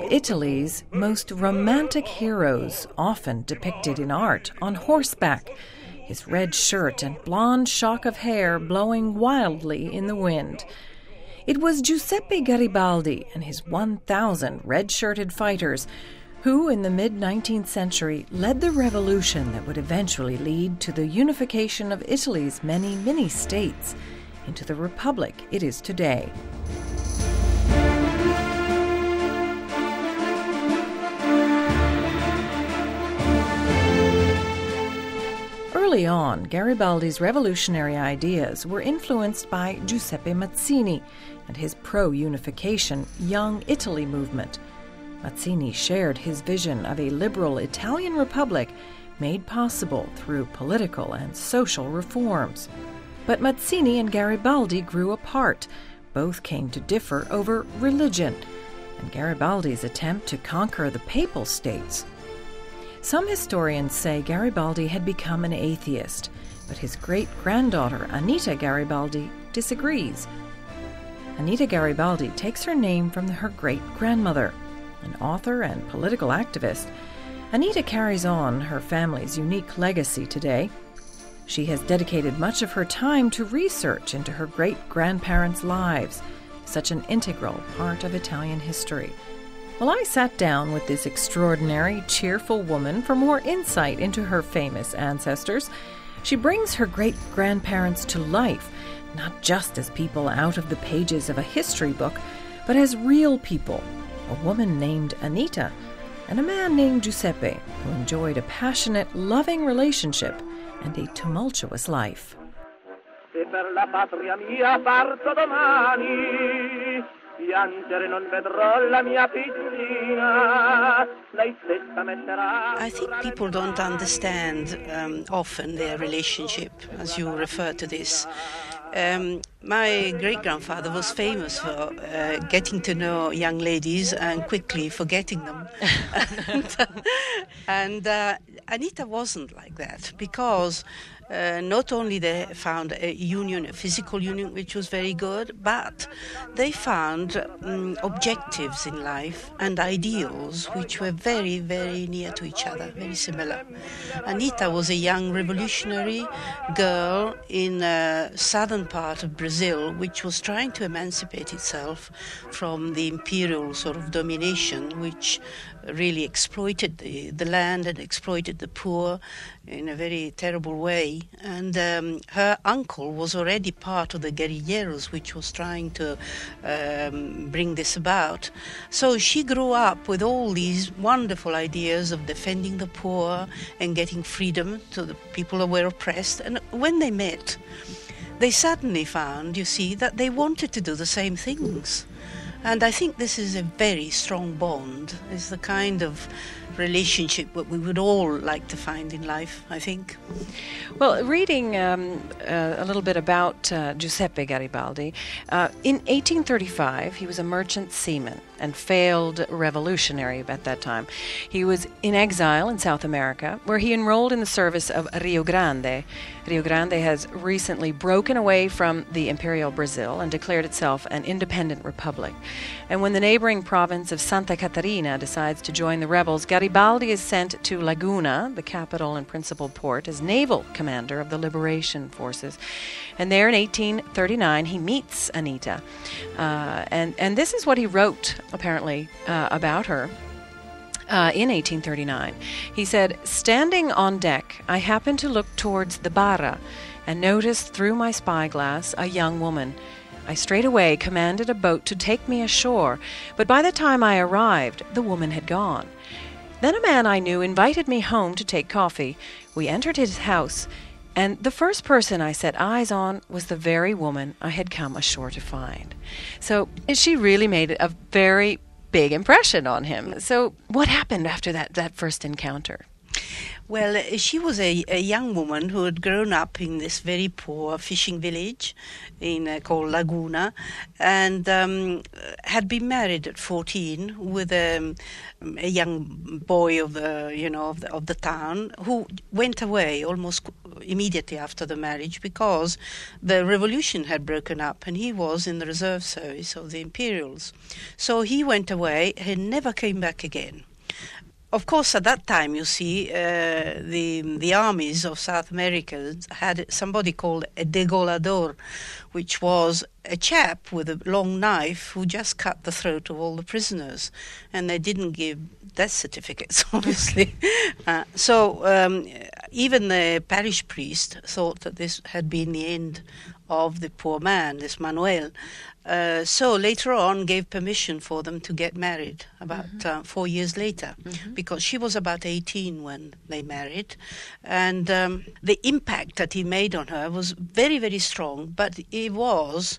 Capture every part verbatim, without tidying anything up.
Italy's most romantic heroes, often depicted in art on horseback, his red shirt and blonde shock of hair blowing wildly in the wind. It was Giuseppe Garibaldi and his one thousand red-shirted fighters who, in the mid-nineteenth century, led the revolution that would eventually lead to the unification of Italy's many mini-states into the republic it is today. Early on, Garibaldi's revolutionary ideas were influenced by Giuseppe Mazzini and his pro-unification Young Italy movement. Mazzini shared his vision of a liberal Italian republic made possible through political and social reforms. But Mazzini and Garibaldi grew apart. Both came to differ over religion and Garibaldi's attempt to conquer the Papal States. Some historians say Garibaldi had become an atheist, but his great-granddaughter, Anita Garibaldi, disagrees. Anita Garibaldi takes her name from her great-grandmother. An author and political activist, Anita carries on her family's unique legacy today. She has dedicated much of her time to research into her great-grandparents' lives, such an integral part of Italian history. Well, I sat down with this extraordinary, cheerful woman for more insight into her famous ancestors. She brings her great-grandparents to life, not just as people out of the pages of a history book, but as real people, a woman named Anita and a man named Giuseppe, who enjoyed a passionate, loving relationship and a tumultuous life. Se per la patria mia parto domani, piangere non vedrò la mia piccina, lei stessa metterà. I think people don't understand um, often their relationship, as you refer to this. Um, my great-grandfather was famous for uh, getting to know young ladies and quickly forgetting them. and uh, and uh, Anita wasn't like that, because uh, not only they found a union, a physical union, which was very good, but they found um, objectives in life and ideals which were very, very near to each other, very similar. Anita was a young revolutionary girl in a southern part of Brazil, which was trying to emancipate itself from the imperial sort of domination, which really exploited the, the land and exploited the poor in a very terrible way. And um, her uncle was already part of the guerrilleros, which was trying to um, bring this about. So she grew up with all these wonderful ideas of defending the poor and getting freedom to the people who were oppressed. And when they met, they suddenly found, you see, that they wanted to do the same things. And I think this is a very strong bond. It's the kind of relationship that we would all like to find in life, I think. Well, reading um, uh, a little bit about uh, Giuseppe Garibaldi, uh, in eighteen thirty-five he was a merchant seaman and failed revolutionary at that time. He was in exile in South America, where he enrolled in the service of Rio Grande. Rio Grande has recently broken away from the Imperial Brazil and declared itself an independent republic. And when the neighboring province of Santa Catarina decides to join the rebels, Garibaldi is sent to Laguna, the capital and principal port, as naval commander of the liberation forces. And there in eighteen thirty-nine he meets Anita. Uh, and, and this is what he wrote, apparently, uh, about her. Uh, in eighteen thirty-nine. He said, "Standing on deck, I happened to look towards the Barra and noticed through my spyglass a young woman. I straightway commanded a boat to take me ashore, but by the time I arrived, the woman had gone. Then a man I knew invited me home to take coffee. We entered his house, and the first person I set eyes on was the very woman I had come ashore to find." So she really made a very big impression on him. So what happened after that, that first encounter? Well, uh, she was a, a young woman who had grown up in this very poor fishing village in uh, called Laguna, and um, had been married at fourteen with um, a young boy of the you know of the, of the town, who went away almost immediately after the marriage because the revolution had broken up, and he was in the reserve service of the Imperials. So he went away and never came back again. Of course, at that time, you see, uh, the the armies of South America had somebody called a degolador, which was a chap with a long knife who just cut the throat of all the prisoners, and they didn't give death certificates, obviously. uh, so um, even the parish priest thought that this had been the end of the poor man, this Manuel. Uh, so later on gave permission for them to get married about mm-hmm. uh, four years later, mm-hmm. because she was about eighteen when they married. And um, the impact that he made on her was very, very strong, but it was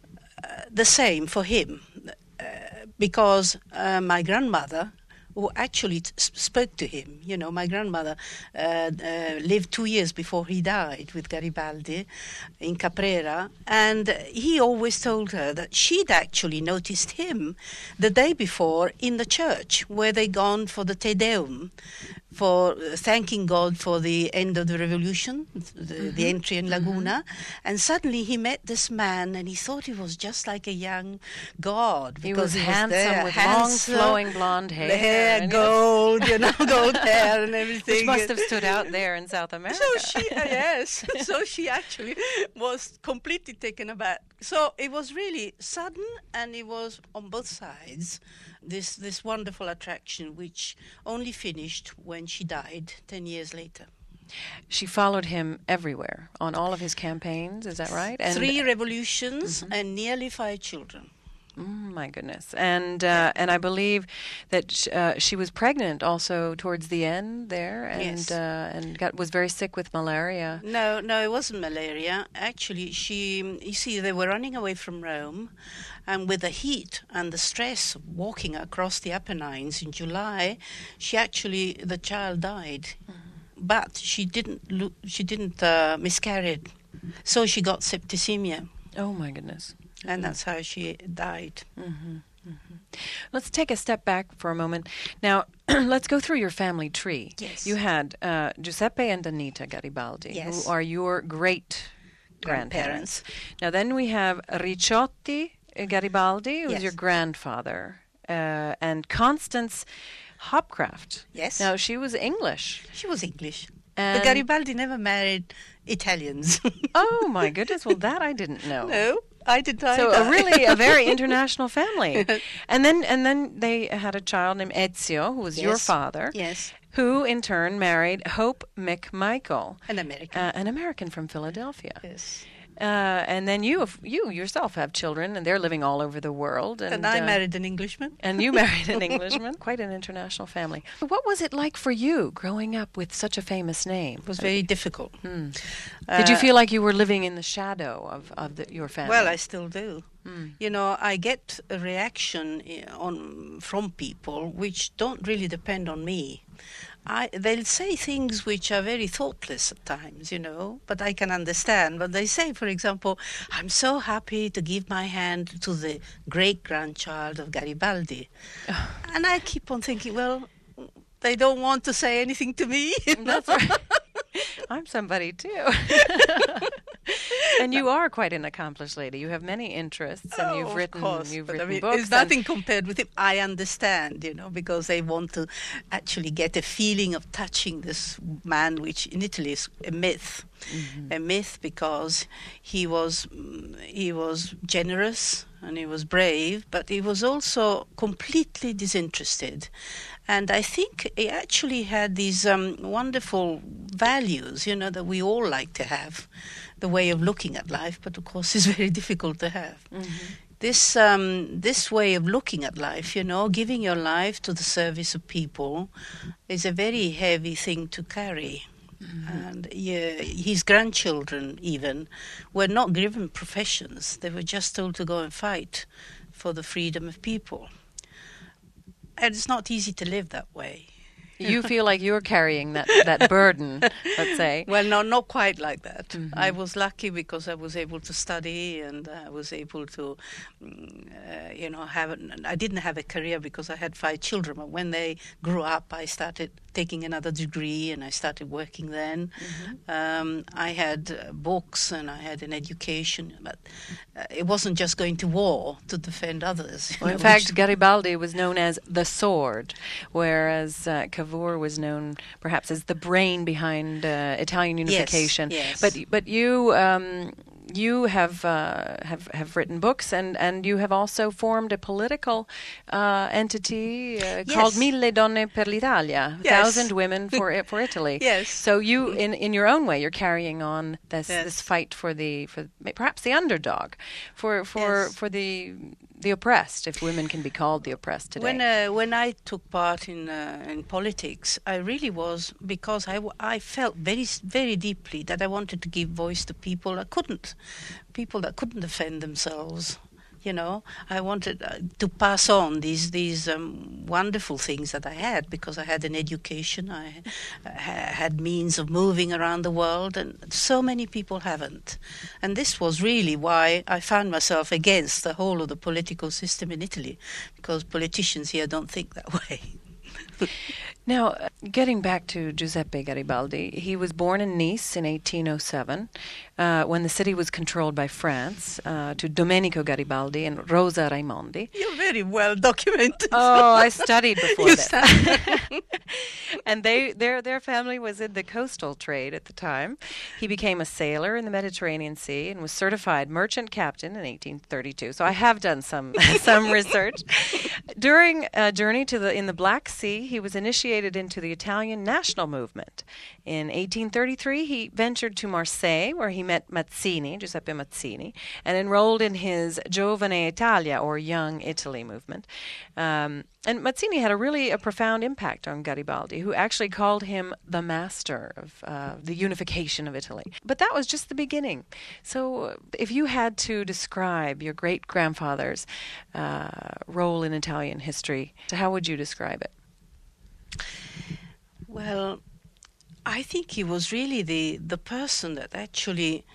uh, the same for him, uh, because uh, my grandmother, who actually t- spoke to him. You know, my grandmother uh, uh, lived two years before he died with Garibaldi in Caprera, and he always told her that she'd actually noticed him the day before in the church where they gone for the Te Deum, for uh, thanking God for the end of the revolution, the, mm-hmm. the entry in Laguna, mm-hmm. and suddenly he met this man, and he thought he was just like a young god. He was he handsome was there, with handsome, long flowing blonde hair. The hair, gold, you know, gold hair and everything. Which must have stood out there in South America. So she, uh, yes, so she actually was completely taken aback. So it was really sudden, and it was on both sides. This this wonderful attraction, which only finished when she died ten years later. She followed him everywhere on all of his campaigns. Is that right? And Three revolutions mm-hmm. and nearly five children. Mm, my goodness. And uh, and I believe that sh- uh, she was pregnant also towards the end there, and yes. uh, and got was very sick with malaria. No, no, it wasn't malaria. Actually, she, you see, they were running away from Rome, and with the heat and the stress of walking across the Apennines in July, she actually, the child died. Mm-hmm. But she didn't, lo- she didn't uh, miscarried, so she got septicemia. Oh, my goodness. And that's how she died. Mm-hmm, mm-hmm. Let's take a step back for a moment. Now, let's go through your family tree. Yes. You had uh, Giuseppe and Anita Garibaldi, yes. who are your great grandparents. grandparents. Now, then we have Ricciotti Garibaldi, who's yes. your grandfather, uh, and Constance Hopcraft. Yes. Now, she was English. She was English. And but Garibaldi never married Italians. Oh, my goodness. Well, that I didn't know. No. I did not. So a really a very international family. And then and then they had a child named Ezio, who was yes. your father. Yes. Who in turn married Hope McMichael, an American, uh, an American from Philadelphia. Yes. Uh, and then you, you yourself have children, and they're living all over the world. And, and I uh, married an Englishman. And you married an Englishman. Quite an international family. What was it like for you growing up with such a famous name? It was very difficult. Hmm. Uh, Did you feel like you were living in the shadow of, of the, your family? Well, I still do. Hmm. You know, I get a reaction on from people which don't really depend on me. I, they'll say things which are very thoughtless at times, you know, but I can understand. But they say, for example, I'm so happy to give my hand to the great-grandchild of Garibaldi. And I keep on thinking, well, they don't want to say anything to me. That's right. I'm somebody too. And you are quite an accomplished lady. You have many interests, and oh, you've written, of course, you've but written I mean, books. It's nothing compared with him. I understand, you know, because they want to actually get a feeling of touching this man, which in Italy is a myth, mm-hmm. a myth because he was he was generous and he was brave, but he was also completely disinterested. And I think he actually had these um, wonderful values, you know, that we all like to have, the way of looking at life, but of course is very difficult to have. Mm-hmm. This um, this way of looking at life, you know, giving your life to the service of people is a very heavy thing to carry. Mm-hmm. And yeah, his grandchildren even were not given professions. They were just told to go and fight for the freedom of people. And it's not easy to live that way, You feel like you're carrying that, that burden, let's say. Well, no, not quite like that. Mm-hmm. I was lucky because I was able to study and I was able to, uh, you know, have. An, I didn't have a career because I had five children. But when they grew up, I started taking another degree and I started working then. Mm-hmm. Um, I had uh, books and I had an education, but uh, it wasn't just going to war to defend others. Well, in fact, Garibaldi was known as the sword, whereas uh, Cavour was known perhaps as the brain behind uh, Italian unification. Yes, yes. But but you um, you have uh, have have written books and, and you have also formed a political uh, entity uh, yes. called Mille Donne per l'Italia, yes. Thousand Women for for Italy. Yes. So you, in, in your own way, you're carrying on this yes. this fight for the for perhaps the underdog, for for yes. for the. the oppressed, if women can be called the oppressed today. When uh, when I took part in uh, in politics, I really was because I, w- I felt very very deeply that I wanted to give voice to people that couldn't, people that couldn't defend themselves. You know, I wanted uh, to pass on these these um, wonderful things that I had because I had an education, I uh, had means of moving around the world, and so many people haven't. And this was really why I found myself against the whole of the political system in Italy, because politicians here don't think that way. Now, uh, getting back to Giuseppe Garibaldi, he was born in Nice in eighteen oh seven, uh, when the city was controlled by France, uh, to Domenico Garibaldi and Rosa Raimondi. You're very well documented. Oh, I studied before you this. And they, their, their family was in the coastal trade at the time. He became a sailor in the Mediterranean Sea and was certified merchant captain in eighteen thirty-two. So I have done some some research. During a journey to the in the Black Sea, he was initiated into the Italian national movement. In eighteen thirty-three, he ventured to Marseille, where he met Mazzini, Giuseppe Mazzini, and enrolled in his Giovane Italia, or Young Italy movement. Um, and Mazzini had a really a profound impact on Garibaldi, who actually called him the master of uh, the unification of Italy. But that was just the beginning. So if you had to describe your great-grandfather's uh, role in Italian history, how would you describe it? Well, I think he was really the, the person that actually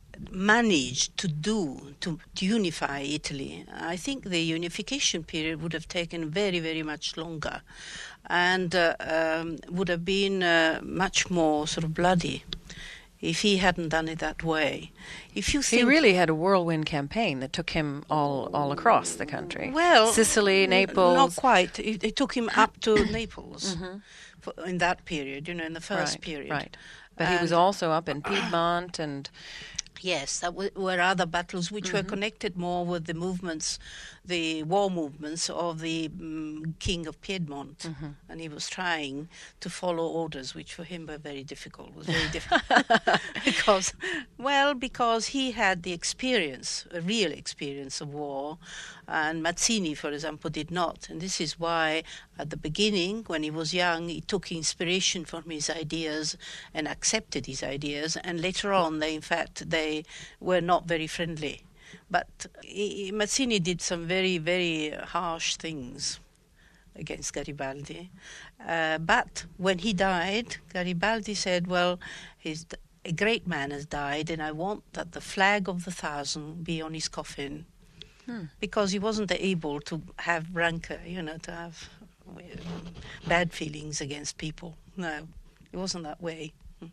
managed to do, to, to unify Italy. I think the unification period would have taken very, very much longer and uh, um, would have been uh, much more sort of bloody if he hadn't done it that way. If you think he really had a whirlwind campaign that took him all, all across the country. Well, Sicily, Naples. Not quite. It, it took him up to Naples mm-hmm. for, in that period, you know, in the first right, period. Right. But and he was also up in Piedmont and... Yes, that w- were other battles which mm-hmm. were connected more with the movements, the war movements of the um, King of Piedmont. Mm-hmm. And he was trying to follow orders, which for him were very difficult, was very difficult. because, well, because he had the experience, a real experience of war, and Mazzini, for example, did not. And this is why, at the beginning, when he was young, he took inspiration from his ideas and accepted his ideas, and later on, they, in fact, they were not very friendly. But he, Mazzini did some very, very harsh things against Garibaldi. Uh, but when he died, Garibaldi said, well, his, a great man has died, and I want that the flag of the thousand be on his coffin. Hmm. Because he wasn't able to have rancor, you know, to have uh, bad feelings against people. No, it wasn't that way.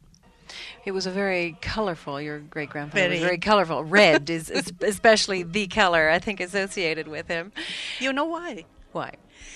It was a very colorful, your great-grandfather very. was very colorful. Red is, is especially the color, I think, associated with him. You know why? Why?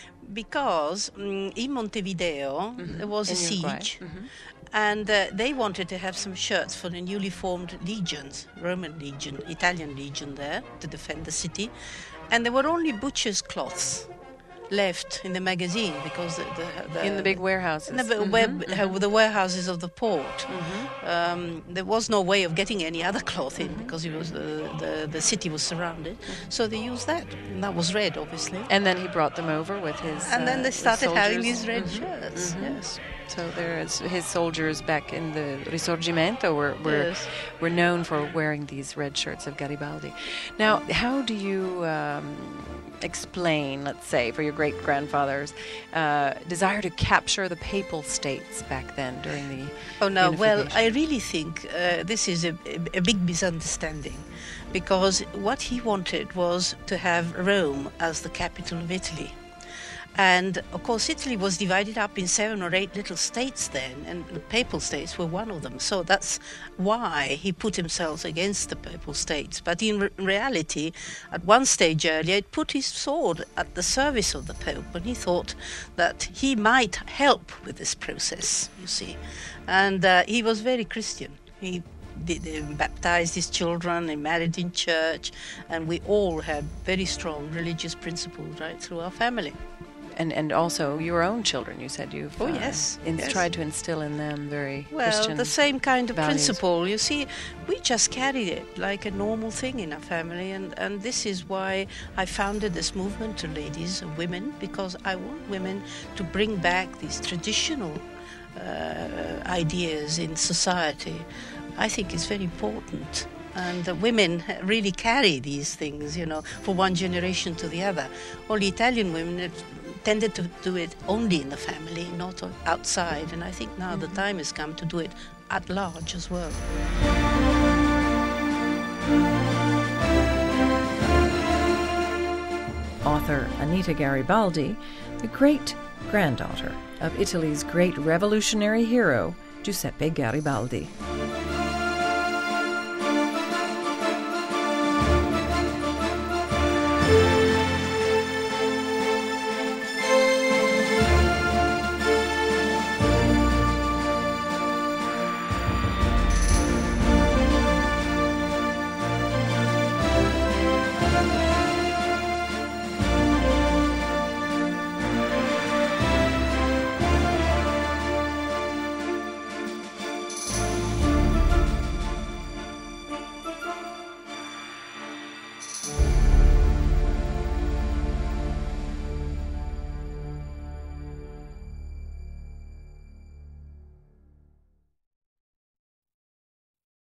Because um, in Montevideo, mm-hmm. there was in a siege, mm-hmm. and uh, they wanted to have some shirts for the newly formed legions, Roman legion, Italian legion there, to defend the city, and there were only butcher's cloths left in the magazine because the, the, the in the big warehouses, in the, mm-hmm, web, mm-hmm. uh, the warehouses of the port. Mm-hmm. Um, there was no way of getting any other cloth in mm-hmm. because it was the, the the city was surrounded. Mm-hmm. So they used that, and that was red, obviously. And then he brought them over with his. And uh, then they started having these red mm-hmm. shirts. Mm-hmm. Yes. So there's his soldiers back in the Risorgimento were were, yes. were known for wearing these red shirts of Garibaldi. Now, how do you? Um, explain, let's say, for your great-grandfather's uh, desire to capture the Papal States back then during the Oh, no, well, unification? I really think uh, this is a, a big misunderstanding, because what he wanted was to have Rome as the capital of Italy. And, of course, Italy was divided up in seven or eight little states then, and the Papal States were one of them. So that's why he put himself against the Papal States. But in re- reality, at one stage earlier, he put his sword at the service of the Pope, and he thought that he might help with this process, you see. And uh, he was very Christian. He did, uh, baptized his children, he married in church, and we all had very strong religious principles right through our family. And and also your own children, you said you've Oh, uh, yes, ins- yes. tried to instill in them very Well, Christian the same kind of values. principle. You see, we just carried it like a normal thing in our family, and, and this is why I founded this movement to ladies and women, because I want women to bring back these traditional uh, ideas in society. I think it's very important. And the women really carry these things, you know, from one generation to the other. All the Italian women tended to do it only in the family, not outside. And I think now the time has come to do it at large as well. Author Anita Garibaldi, the great-granddaughter of Italy's great revolutionary hero, Giuseppe Garibaldi.